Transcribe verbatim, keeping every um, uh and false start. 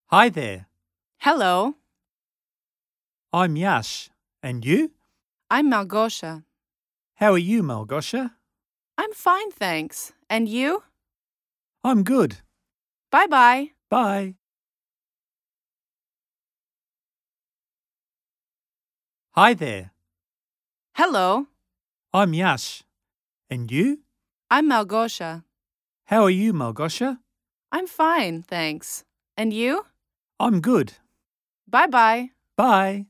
Hi there. Hello, I'm Yash. And you? I'm Malgosha. How are you, Malgosha? I'm fine, thanks. And you? I'm good. Bye-bye. Bye. Hi there. Hello, I'm Yash. And you? I'm Malgosha. How are you, Malgosha? I'm fine, thanks. And you? I'm good. Bye-bye. Bye.